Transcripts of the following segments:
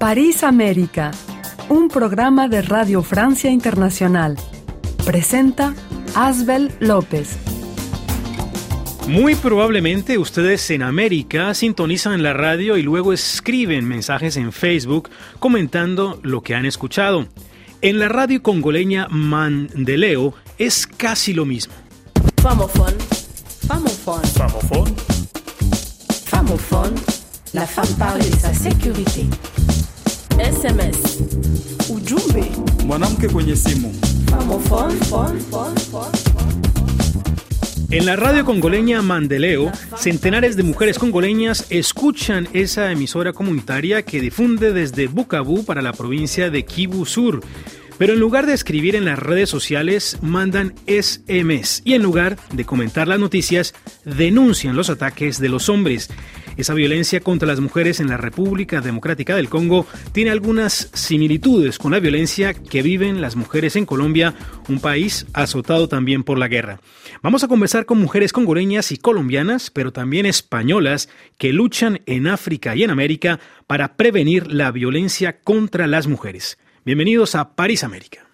París América, un programa de Radio Francia Internacional. Presenta Asbel López. Muy probablemente ustedes en América sintonizan la radio y luego escriben mensajes en Facebook comentando lo que han escuchado. En la radio congoleña Mandeleo es casi lo mismo. Famophone, Famophone, Famophone, Famophone, la femme parle de sa sécurité. SMS, ujumbe, mwanamke kwenye simu. Famophone, phone, phone, phone. En la radio congoleña Mandeleo, centenares de mujeres congoleñas escuchan esa emisora comunitaria que difunde desde Bukavu para la provincia de Kivu Sur. Pero en lugar de escribir en las redes sociales, mandan SMS y en lugar de comentar las noticias, denuncian los ataques de los hombres. Esa violencia contra las mujeres en la República Democrática del Congo tiene algunas similitudes con la violencia que viven las mujeres en Colombia, un país azotado también por la guerra. Vamos a conversar con mujeres congoleñas y colombianas, pero también españolas, que luchan en África y en América para prevenir la violencia contra las mujeres. Bienvenidos a París América.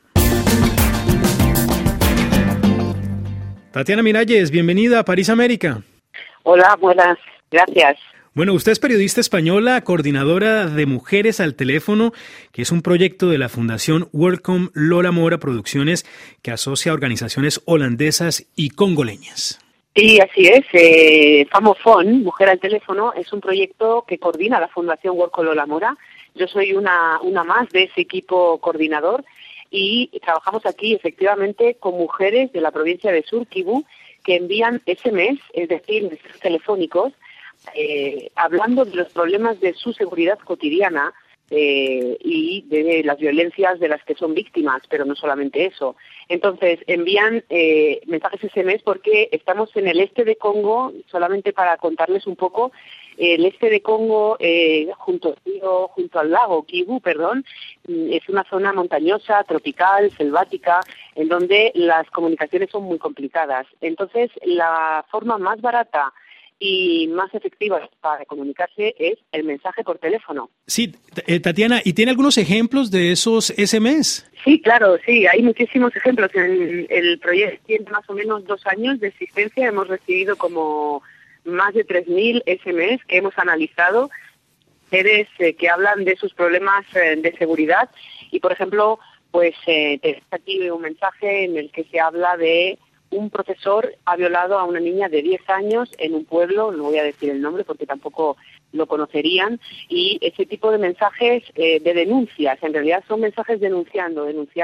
Tatiana Miralles, bienvenida a París América. Hola, buenas, gracias. Bueno, usted es periodista española, coordinadora de Mujeres al Teléfono, que es un proyecto de la Fundación Welcome Lola Mora Producciones que asocia a organizaciones holandesas y congoleñas. Sí, así es. Famophone, Mujer al Teléfono, es un proyecto que coordina la Fundación Welcome Lola Mora. Yo soy una más de ese equipo coordinador y trabajamos aquí efectivamente con mujeres de la provincia de Sur Kivu que envían SMS, es decir, mensajes telefónicos, hablando de los problemas de su seguridad cotidiana y de las violencias de las que son víctimas, pero no solamente eso. Entonces, envían mensajes SMS porque estamos en el este de Congo, solamente para contarles un poco. El este de Congo, junto al lago Kivu, es una zona montañosa, tropical, selvática, en donde las comunicaciones son muy complicadas. Entonces, la forma más barata y más efectiva para comunicarse es el mensaje por teléfono. Sí, Tatiana, ¿y tiene algunos ejemplos de esos SMS? Sí, claro, sí, hay muchísimos ejemplos. El proyecto tiene más o menos 2 años de existencia, hemos recibido como más de 3.000 SMS que hemos analizado, mujeres que hablan de sus problemas de seguridad y, por ejemplo, pues te aquí un mensaje en el que se habla de un profesor ha violado a una niña de 10 años en un pueblo, no voy a decir el nombre porque tampoco lo conocerían, y ese tipo de mensajes de denuncias, en realidad son mensajes denunciando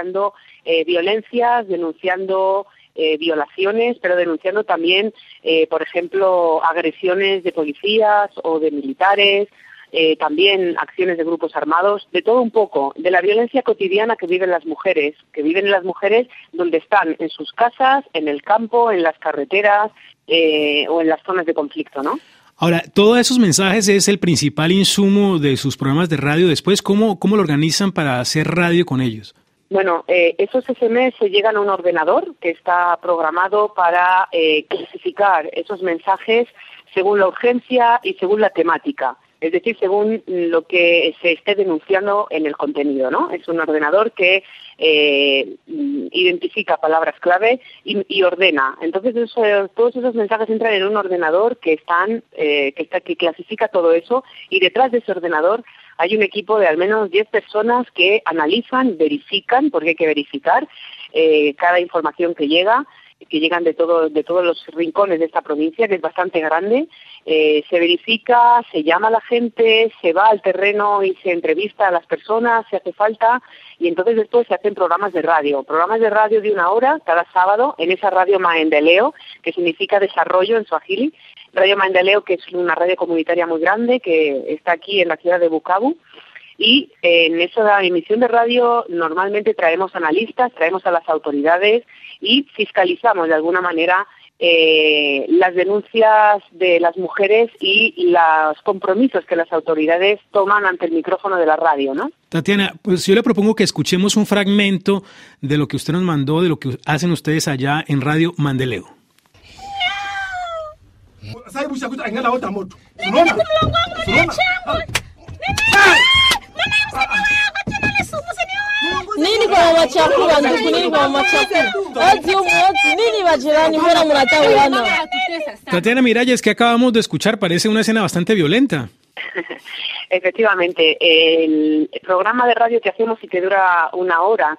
violencias, denunciando violaciones, pero denunciando también, por ejemplo, agresiones de policías o de militares, también acciones de grupos armados, de todo un poco, de la violencia cotidiana que viven las mujeres donde están, en sus casas, en el campo, en las carreteras o en las zonas de conflicto, ¿no? Ahora, todos esos mensajes es el principal insumo de sus programas de radio. Después, ¿cómo lo organizan para hacer radio con ellos? Bueno, esos SMS llegan a un ordenador que está programado para clasificar esos mensajes según la urgencia y según la temática. Es decir, según lo que se esté denunciando en el contenido, ¿no? Es un ordenador que identifica palabras clave y ordena. Entonces, todos esos mensajes entran en un ordenador que clasifica todo eso, y detrás de ese ordenador hay un equipo de al menos 10 personas que analizan, verifican, porque hay que verificar cada información que llegan de todos los rincones de esta provincia, que es bastante grande. Se verifica, se llama a la gente, se va al terreno y se entrevista a las personas si hace falta, y entonces después se hacen programas de radio de 1 hora cada sábado en esa radio Maendeleo, que significa desarrollo en suajili. Radio Maendeleo, que es una radio comunitaria muy grande que está aquí en la ciudad de Bukavu. Y en esa emisión de radio normalmente traemos analistas, traemos a las autoridades y fiscalizamos de alguna manera las denuncias de las mujeres y los compromisos que las autoridades toman ante el micrófono de la radio, ¿no? Tatiana, pues yo le propongo que escuchemos un fragmento de lo que usted nos mandó, de lo que hacen ustedes allá en Radio Mandeleo. Tatiana Miralles, que acabamos de escuchar, parece una escena bastante violenta. Efectivamente, el programa de radio que hacemos y que dura una hora,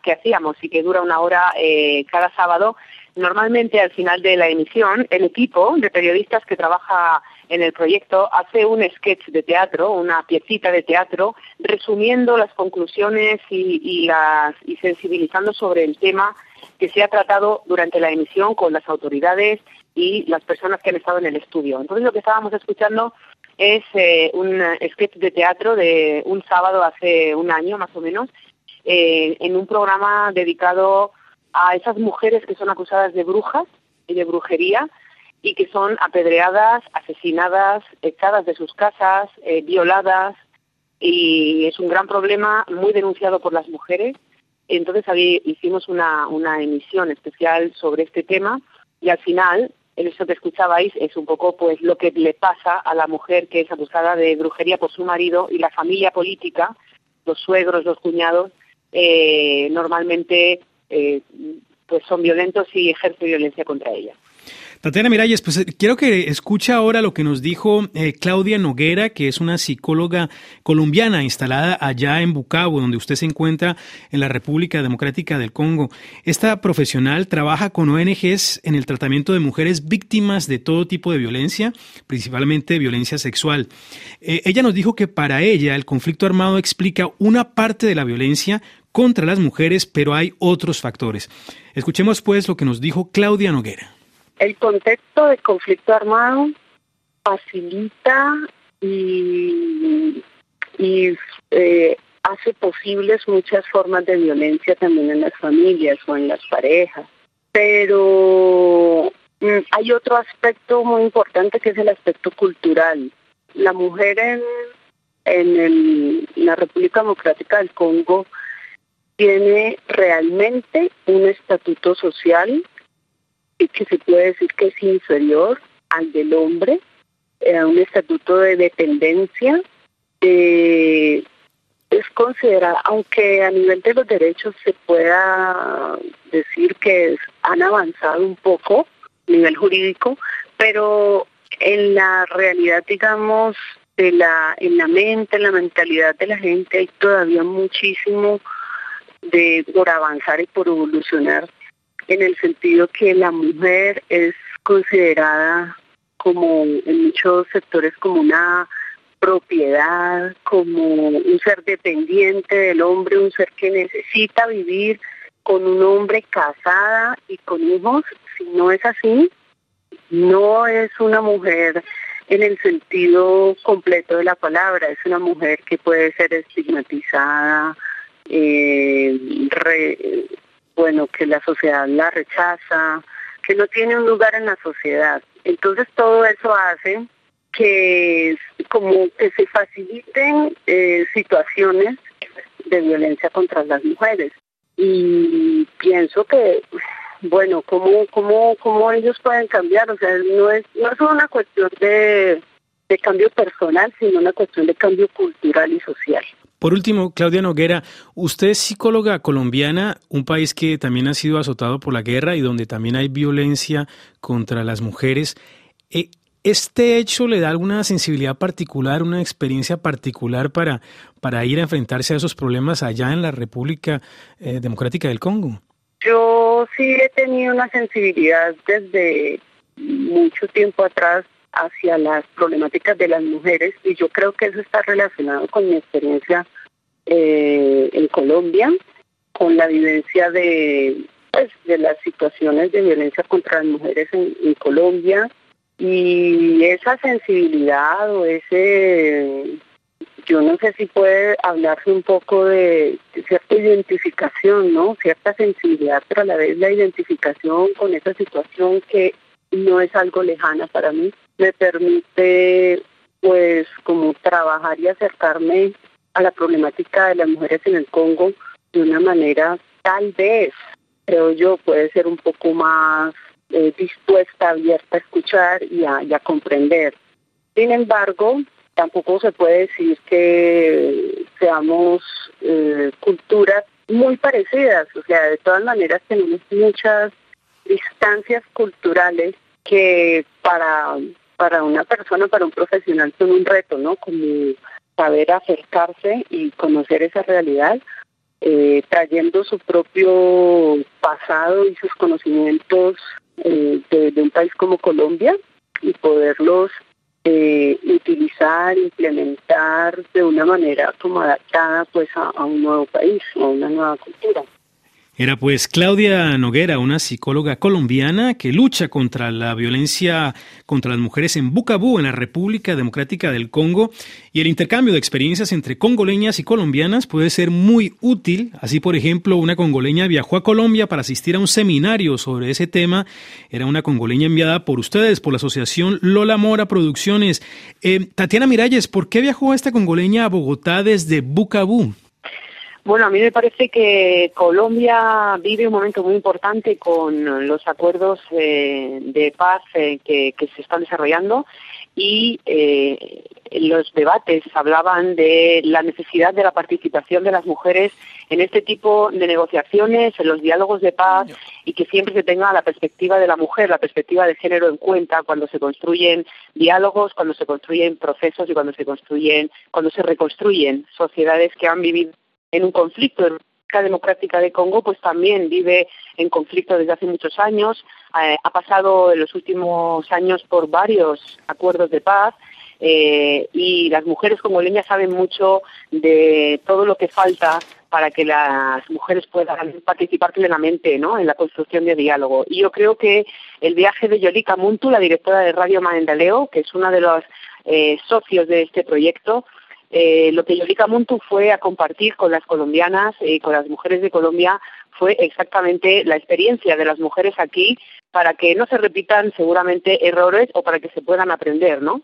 cada sábado, normalmente al final de la emisión, el equipo de periodistas que trabaja en el proyecto hace un sketch de teatro, una piecita de teatro, resumiendo las conclusiones y sensibilizando sobre el tema que se ha tratado durante la emisión con las autoridades y las personas que han estado en el estudio. Entonces lo que estábamos escuchando es un sketch de teatro de un sábado hace un año más o menos, en un programa dedicado a esas mujeres que son acusadas de brujas y de brujería y que son apedreadas, asesinadas, echadas de sus casas, violadas, y es un gran problema muy denunciado por las mujeres. Entonces hicimos una emisión especial sobre este tema y al final, eso que escuchabais es un poco pues lo que le pasa a la mujer que es acusada de brujería por su marido, y la familia política, los suegros, los cuñados, normalmente pues son violentos y ejercen violencia contra ella. Tatiana Miralles, pues quiero que escuche ahora lo que nos dijo Claudia Noguera, que es una psicóloga colombiana instalada allá en Bukavu, donde usted se encuentra en la República Democrática del Congo. Esta profesional trabaja con ONGs en el tratamiento de mujeres víctimas de todo tipo de violencia, principalmente violencia sexual. Ella nos dijo que para ella el conflicto armado explica una parte de la violencia contra las mujeres, pero hay otros factores. Escuchemos pues lo que nos dijo Claudia Noguera. El contexto de conflicto armado facilita y hace posibles muchas formas de violencia también en las familias o en las parejas. Pero hay otro aspecto muy importante que es el aspecto cultural. La mujer en la República Democrática del Congo tiene realmente un estatuto social que se puede decir que es inferior al del hombre, un estatuto de dependencia, es considerada, aunque a nivel de los derechos se pueda decir que han avanzado un poco a nivel jurídico, pero en la realidad, digamos, en la mente, en la mentalidad de la gente hay todavía muchísimo por avanzar y por evolucionar, en el sentido que la mujer es considerada como en muchos sectores como una propiedad, como un ser dependiente del hombre, un ser que necesita vivir con un hombre, casada y con hijos. Si no es así, no es una mujer en el sentido completo de la palabra, es una mujer que puede ser estigmatizada, que la sociedad la rechaza, que no tiene un lugar en la sociedad. Entonces todo eso hace que como que se faciliten situaciones de violencia contra las mujeres. Y pienso que, bueno, ¿cómo ellos pueden cambiar? O sea, no es una cuestión de cambio personal, sino una cuestión de cambio cultural y social. Por último, Claudia Noguera, usted es psicóloga colombiana, un país que también ha sido azotado por la guerra y donde también hay violencia contra las mujeres. ¿Este hecho le da alguna sensibilidad particular, una experiencia particular para ir a enfrentarse a esos problemas allá en la República Democrática del Congo? Yo sí he tenido una sensibilidad desde mucho tiempo atrás hacia las problemáticas de las mujeres, y yo creo que eso está relacionado con mi experiencia en Colombia, con la vivencia de las situaciones de violencia contra las mujeres en Colombia, y esa sensibilidad o yo no sé si puede hablarse un poco de cierta identificación, ¿no? Cierta sensibilidad, pero a la vez la identificación con esa situación que no es algo lejana para mí, me permite pues como trabajar y acercarme a la problemática de las mujeres en el Congo de una manera, tal vez, creo yo, puede ser un poco más dispuesta, abierta a escuchar y a comprender. Sin embargo, tampoco se puede decir que seamos culturas muy parecidas, o sea, de todas maneras tenemos muchas distancias culturales que para una persona, para un profesional son un reto, ¿no? Como saber acercarse y conocer esa realidad, trayendo su propio pasado y sus conocimientos de un país como Colombia y poderlos utilizar, implementar de una manera como adaptada pues a un nuevo país, a una nueva cultura. Era pues Claudia Noguera, una psicóloga colombiana que lucha contra la violencia contra las mujeres en Bukavu, en la República Democrática del Congo, y el intercambio de experiencias entre congoleñas y colombianas puede ser muy útil. Así, por ejemplo, una congoleña viajó a Colombia para asistir a un seminario sobre ese tema. Era una congoleña enviada por ustedes, por la asociación Lola Mora Producciones. Tatiana Miralles, ¿por qué viajó esta congoleña a Bogotá desde Bukavu? Bueno, a mí me parece que Colombia vive un momento muy importante con los acuerdos de paz que se están desarrollando y los debates hablaban de la necesidad de la participación de las mujeres en este tipo de negociaciones, en los diálogos de paz y que siempre se tenga la perspectiva de la mujer, la perspectiva de género en cuenta cuando se construyen diálogos, cuando se construyen procesos y cuando se reconstruyen sociedades que han vivido en un conflicto. La República Democrática de Congo pues también vive en conflicto desde hace muchos años, ha pasado en los últimos años por varios acuerdos de paz y las mujeres congoleñas saben mucho de todo lo que falta para que las mujeres puedan participar plenamente, ¿no?, en la construcción de diálogo. Y yo creo que el viaje de Yolika Muntu, la directora de Radio Mandaleo, que es una de los socios de este proyecto, lo que Yolika Muntu fue a compartir con las colombianas y con las mujeres de Colombia fue exactamente la experiencia de las mujeres aquí para que no se repitan seguramente errores o para que se puedan aprender, ¿no?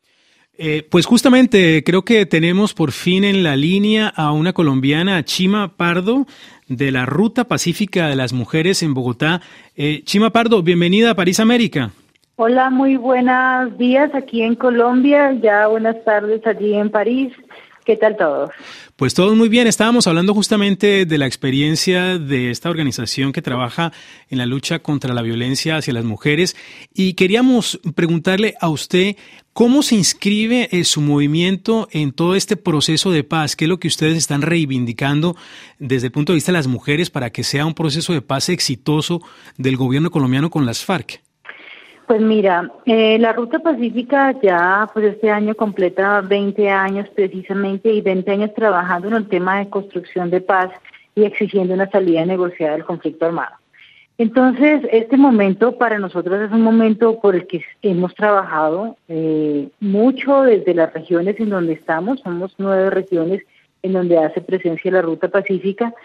Pues justamente creo que tenemos por fin en la línea a una colombiana, a Chima Pardo, de la Ruta Pacífica de las Mujeres en Bogotá. Chima Pardo, bienvenida a París, América. Hola, muy buenos días aquí en Colombia, ya buenas tardes allí en París. ¿Qué tal todos? Pues todos muy bien. Estábamos hablando justamente de la experiencia de esta organización que trabaja en la lucha contra la violencia hacia las mujeres y queríamos preguntarle a usted cómo se inscribe su movimiento en todo este proceso de paz. ¿Qué es lo que ustedes están reivindicando desde el punto de vista de las mujeres para que sea un proceso de paz exitoso del gobierno colombiano con las FARC? Pues mira, la Ruta Pacífica ya pues este año completa 20 años precisamente y 20 años trabajando en el tema de construcción de paz y exigiendo una salida negociada del conflicto armado. Entonces, este momento para nosotros es un momento por el que hemos trabajado mucho desde las regiones en donde estamos. Somos 9 regiones en donde hace presencia la Ruta Pacífica.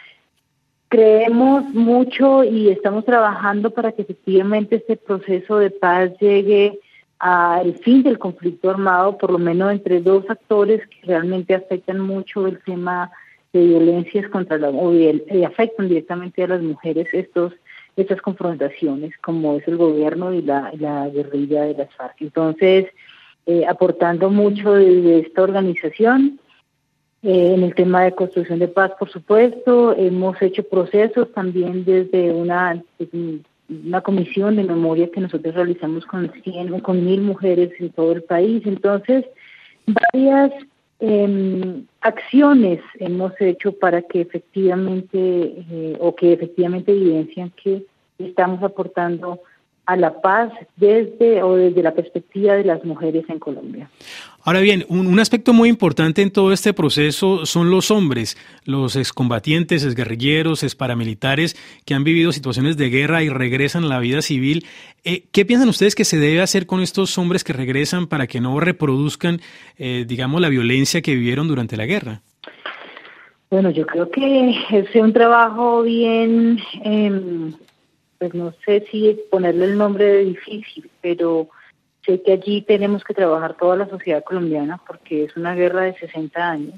Creemos mucho y estamos trabajando para que efectivamente este proceso de paz llegue al fin del conflicto armado, por lo menos entre dos actores que realmente afectan mucho el tema de violencias contra la mujer y afectan directamente a las mujeres estas confrontaciones, como es el gobierno y la guerrilla de las FARC. Entonces, aportando mucho desde esta organización. En el tema de construcción de paz, por supuesto, hemos hecho procesos también desde una comisión de memoria que nosotros realizamos con 1,000 mujeres en todo el país. Entonces, varias acciones hemos hecho para que efectivamente evidencian que estamos aportando a la paz desde la perspectiva de las mujeres en Colombia. Ahora bien, un aspecto muy importante en todo este proceso son los hombres, los excombatientes, exguerrilleros, exparamilitares que han vivido situaciones de guerra y regresan a la vida civil. ¿Qué piensan ustedes que se debe hacer con estos hombres que regresan para que no reproduzcan, la violencia que vivieron durante la guerra? Bueno, yo creo que es un trabajo bien, pues no sé si ponerle el nombre de difícil, pero sé que allí tenemos que trabajar toda la sociedad colombiana porque es una guerra de 60 años.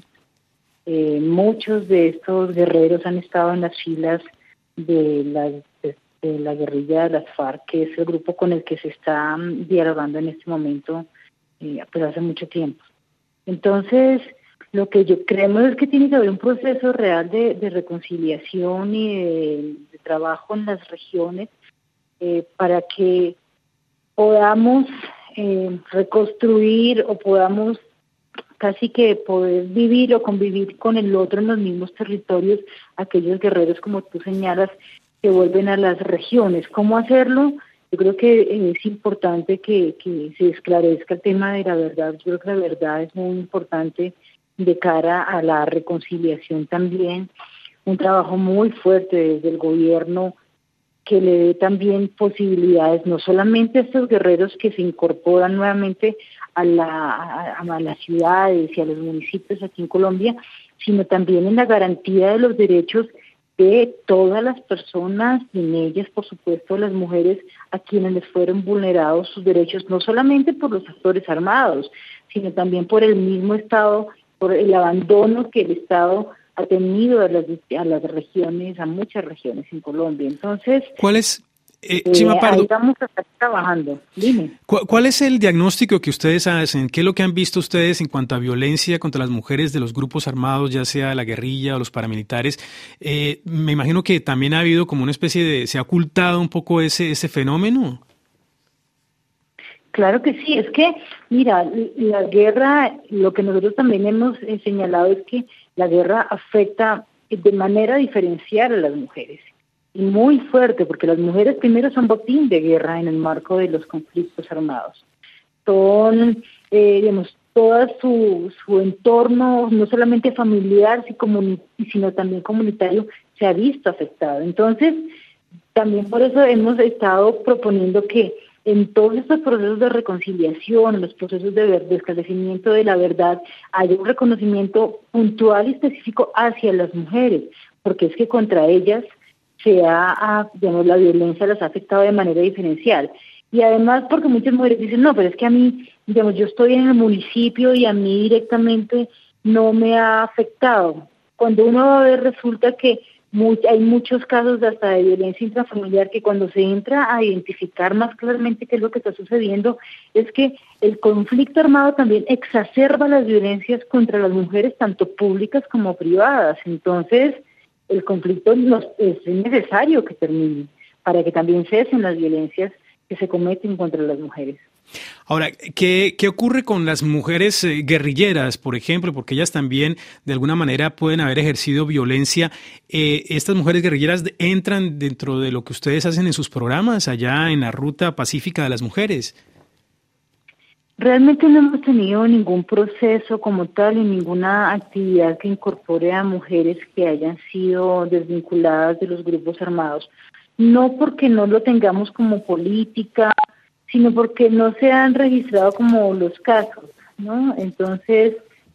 Muchos de estos guerreros han estado en las filas de la guerrilla de las FARC, que es el grupo con el que se está dialogando en este momento, pues hace mucho tiempo. Entonces, Lo que yo creemos es que tiene que haber un proceso real de reconciliación y de trabajo en las regiones para que podamos reconstruir o podamos casi que poder vivir o convivir con el otro en los mismos territorios, aquellos guerreros, como tú señalas, que vuelven a las regiones. ¿Cómo hacerlo? Yo creo que es importante que se esclarezca el tema de la verdad. Yo creo que la verdad es muy importante de cara a la reconciliación también. Un trabajo muy fuerte desde el gobierno que le dé también posibilidades, no solamente a estos guerreros que se incorporan nuevamente a las ciudades y a los municipios aquí en Colombia, sino también en la garantía de los derechos de todas las personas, y en ellas, por supuesto, las mujeres a quienes les fueron vulnerados sus derechos, no solamente por los actores armados, sino también por el mismo Estado, por el abandono que el Estado ha tenido a las regiones, a muchas regiones en Colombia. Entonces, ¿cuál es, Chima Pardo, ahí vamos a estar trabajando? Dime. ¿Cuál es el diagnóstico que ustedes hacen? ¿Qué es lo que han visto ustedes en cuanto a violencia contra las mujeres de los grupos armados, ya sea la guerrilla o los paramilitares? Me imagino que también ha habido como una especie de, ¿se ha ocultado un poco ese fenómeno? Claro que sí, es que, mira, la guerra, lo que nosotros también hemos señalado es que la guerra afecta de manera diferencial a las mujeres, y muy fuerte, porque las mujeres primero son botín de guerra en el marco de los conflictos armados. Son, digamos, todo su entorno, no solamente familiar, sino también comunitario, se ha visto afectado. Entonces, también por eso hemos estado proponiendo que en todos estos procesos de reconciliación, en los procesos de esclarecimiento de la verdad, haya un reconocimiento puntual y específico hacia las mujeres, porque es que contra ellas digamos, la violencia las ha afectado de manera diferencial. Y además porque muchas mujeres dicen, no, pero es que a mí, digamos, yo estoy en el municipio y a mí directamente no me ha afectado. Cuando uno va a ver, resulta que hay muchos casos hasta de violencia intrafamiliar que cuando se entra a identificar más claramente qué es lo que está sucediendo, es que el conflicto armado también exacerba las violencias contra las mujeres, tanto públicas como privadas. Entonces, el conflicto es necesario que termine para que también cesen las violencias que se cometen contra las mujeres. Ahora, ¿qué ocurre con las mujeres guerrilleras, por ejemplo? Porque ellas también, de alguna manera, pueden haber ejercido violencia. ¿Estas mujeres guerrilleras entran dentro de lo que ustedes hacen en sus programas allá en la Ruta Pacífica de las Mujeres? Realmente no hemos tenido ningún proceso como tal y ninguna actividad que incorpore a mujeres que hayan sido desvinculadas de los grupos armados. No porque no lo tengamos como política, sino porque no se han registrado como los casos, ¿no? Entonces,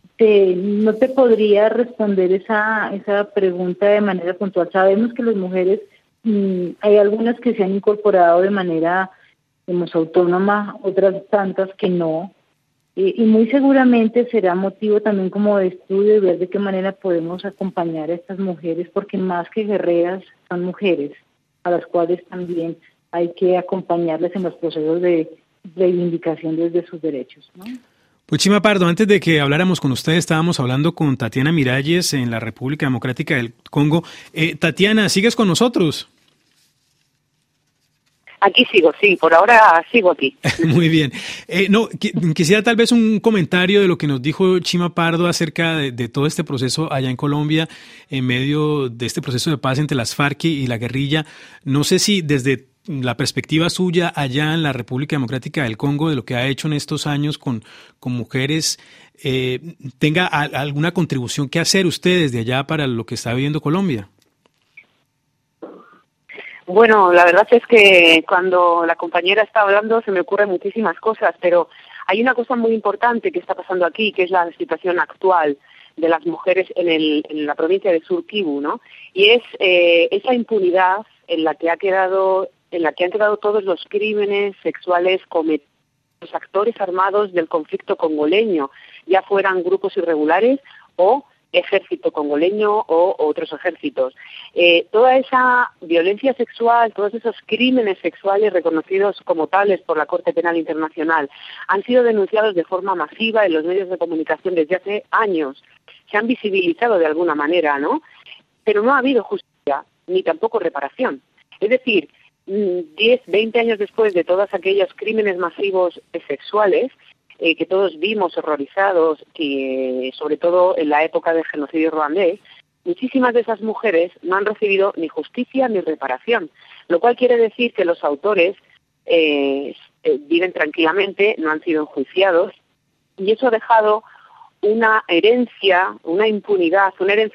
no te podría responder esa pregunta de manera puntual. Sabemos que las mujeres, hay algunas que se han incorporado de manera, digamos, autónoma, otras tantas que no, y muy seguramente será motivo también como de estudio y ver de qué manera podemos acompañar a estas mujeres, porque más que guerreras son mujeres, a las cuales también hay que acompañarles en los procesos de reivindicación desde sus derechos, ¿no? Pues Chima Pardo, antes de que habláramos con usted, estábamos hablando con Tatiana Miralles en la República Democrática del Congo. Tatiana, ¿sigues con nosotros? Aquí sigo, sí, por ahora sigo aquí. Muy bien. Quisiera tal vez un comentario de lo que nos dijo Chima Pardo acerca de todo este proceso allá en Colombia, en medio de este proceso de paz entre las FARC y la guerrilla. No sé si desde la perspectiva suya allá en la República Democrática del Congo, de lo que ha hecho en estos años con mujeres, tenga alguna contribución que hacer ustedes de allá para lo que está viviendo Colombia. Bueno, la verdad es que cuando la compañera está hablando se me ocurren muchísimas cosas, pero hay una cosa muy importante que está pasando aquí, que es la situación actual de las mujeres en la provincia de Sur Kivu, ¿no? Y es esa impunidad en la que han quedado todos los crímenes sexuales cometidos por los actores armados del conflicto congoleño, ya fueran grupos irregulares o ejército congoleño o otros ejércitos. Toda esa violencia sexual, todos esos crímenes sexuales reconocidos como tales por la Corte Penal Internacional han sido denunciados de forma masiva en los medios de comunicación desde hace años. se han visibilizado de alguna manera, ¿no? Pero no ha habido justicia ni tampoco reparación. Es decir, 10, 20 años después de todos aquellos crímenes masivos sexuales que todos vimos horrorizados, que sobre todo en la época del genocidio ruandés, muchísimas de esas mujeres no han recibido ni justicia ni reparación, lo cual quiere decir que los autores viven tranquilamente, no han sido enjuiciados, y eso ha dejado una herencia de impunidad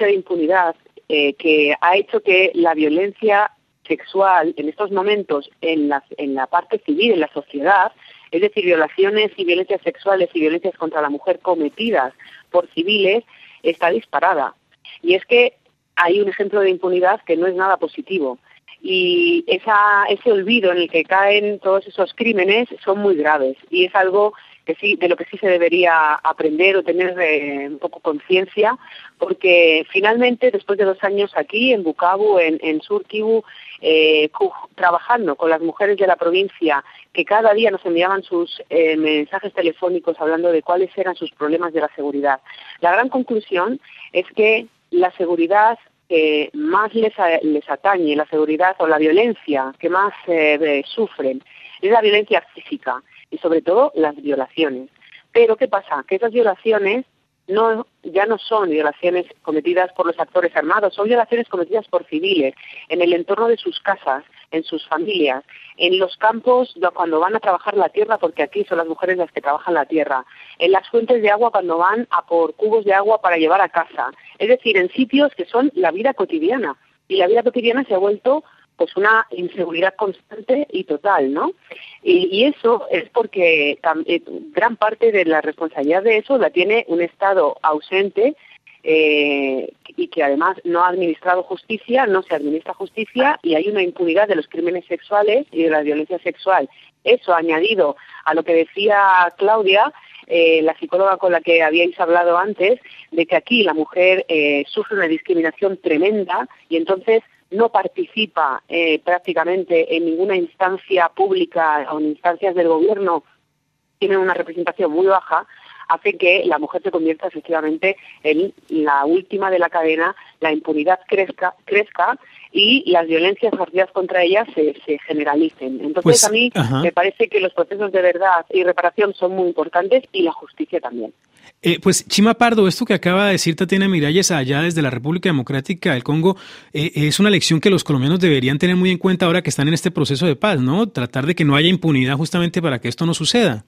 que ha hecho que la violencia sexual en estos momentos en la parte civil, en la sociedad, es decir, violaciones y violencias sexuales y violencias contra la mujer cometidas por civiles, está disparada. Y es que hay un ejemplo de impunidad que no es nada positivo. Y ese olvido en el que caen todos esos crímenes son muy graves. Y es algo que sí, de lo que sí se debería aprender o tener un poco conciencia, porque finalmente, después de 2 años aquí, en Bukavu, en Sur Kivu, trabajando con las mujeres de la provincia, que cada día nos enviaban sus mensajes telefónicos hablando de cuáles eran sus problemas de la seguridad. La gran conclusión es que la seguridad más les atañe, la seguridad o la violencia que más sufren, es la violencia física y sobre todo las violaciones. Pero ¿qué pasa? Que esas violaciones ya no son violaciones cometidas por los actores armados, son violaciones cometidas por civiles, en el entorno de sus casas, en sus familias, en los campos cuando van a trabajar la tierra, porque aquí son las mujeres las que trabajan la tierra, en las fuentes de agua cuando van a por cubos de agua para llevar a casa, es decir, en sitios que son la vida cotidiana, y la vida cotidiana se ha vuelto pues una inseguridad constante y total, ¿no? Y eso es porque gran parte de la responsabilidad de eso la tiene un Estado ausente y que además no ha administrado justicia, no se administra justicia y hay una impunidad de los crímenes sexuales y de la violencia sexual. Eso añadido a lo que decía Claudia, la psicóloga con la que habíais hablado antes, de que aquí la mujer sufre una discriminación tremenda y entonces no participa prácticamente en ninguna instancia pública o en instancias del gobierno, tiene una representación muy baja, hace que la mujer se convierta efectivamente en la última de la cadena, la impunidad crezca y las violencias ejercidas contra ella se generalicen. Entonces pues, a mí me parece que los procesos de verdad y reparación son muy importantes y la justicia también. Pues Chima Pardo, esto que acaba de decir Tatiana Miralles allá desde la República Democrática del Congo es una lección que los colombianos deberían tener muy en cuenta ahora que están en este proceso de paz, ¿no? Tratar de que no haya impunidad justamente para que esto no suceda.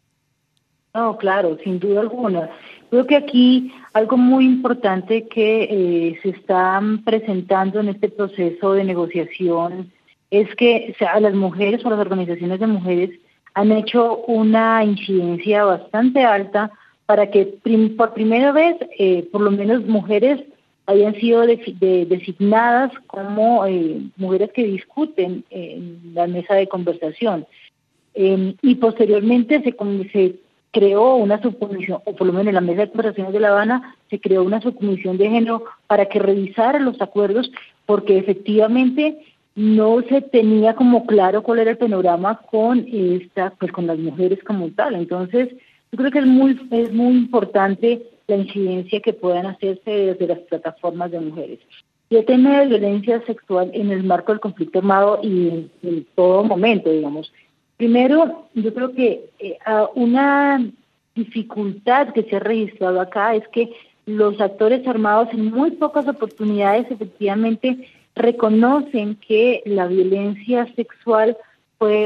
No, claro, sin duda alguna. Creo que aquí algo muy importante que se está presentando en este proceso de negociación es que las mujeres o las organizaciones de mujeres han hecho una incidencia bastante alta para que por primera vez, por lo menos mujeres hayan sido designadas como mujeres que discuten en la mesa de conversación. Y posteriormente se creó una subcomisión, o por lo menos en la mesa de conversaciones de La Habana, se creó una subcomisión de género para que revisara los acuerdos, porque efectivamente no se tenía como claro cuál era el panorama con con las mujeres como tal. Entonces, yo creo que es muy importante la incidencia que puedan hacerse desde las plataformas de mujeres. Y el tema de violencia sexual en el marco del conflicto armado y en todo momento, digamos. Primero, yo creo que una dificultad que se ha registrado acá es que los actores armados en muy pocas oportunidades efectivamente reconocen que la violencia sexual fue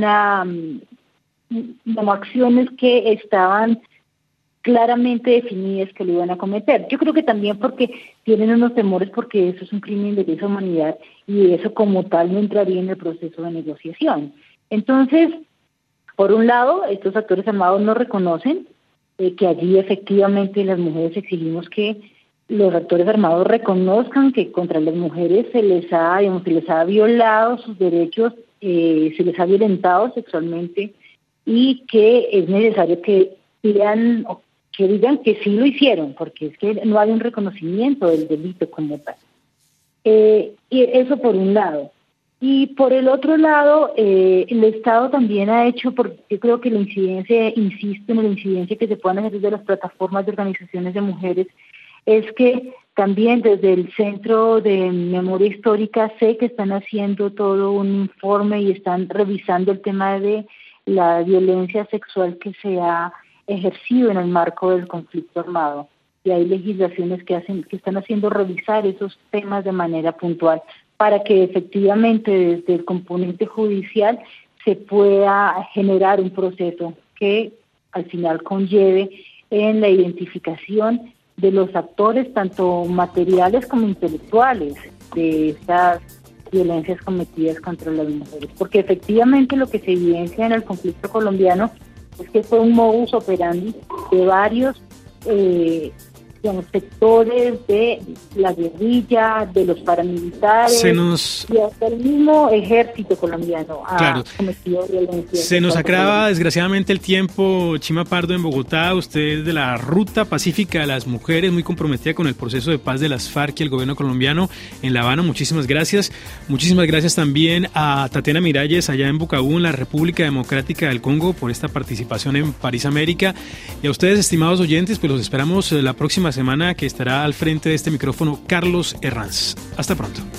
acciones que estaban claramente definidas que lo iban a cometer. Yo creo que también porque tienen unos temores porque eso es un crimen de lesa humanidad y eso como tal no entraría en el proceso de negociación. Entonces, por un lado, estos actores armados no reconocen que allí efectivamente las mujeres exigimos que los actores armados reconozcan que contra las mujeres se les ha violado sus derechos, se les ha violentado sexualmente y que es necesario que digan que sí lo hicieron, porque es que no hay un reconocimiento del delito como tal. Y eso por un lado. Y por el otro lado, el Estado también ha hecho, porque yo creo que la incidencia, insisto en la incidencia que se pueden hacer desde las plataformas de organizaciones de mujeres, es que también desde el Centro de Memoria Histórica sé que están haciendo todo un informe y están revisando el tema de la violencia sexual que se ha ejercido en el marco del conflicto armado. Y hay legislaciones que están haciendo revisar esos temas de manera puntual para que efectivamente desde el componente judicial se pueda generar un proceso que al final conlleve en la identificación de los actores, tanto materiales como intelectuales, de estas violencias cometidas contra las mujeres. Porque efectivamente lo que se evidencia en el conflicto colombiano es que fue un modus operandi de varios sectores de la guerrilla, de los paramilitares y hasta el mismo ejército colombiano ha cometido violencia. Se nos acaba desgraciadamente el tiempo. Chima Pardo en Bogotá, usted es de la Ruta Pacífica de las Mujeres, muy comprometida con el proceso de paz de las FARC y el gobierno colombiano en La Habana. Muchísimas gracias. Muchísimas gracias también a Tatiana Miralles allá en Bucabú, en la República Democrática del Congo, por esta participación en París América. Y a ustedes, estimados oyentes, pues los esperamos la próxima semana, que estará al frente de este micrófono Carlos Herranz. Hasta pronto.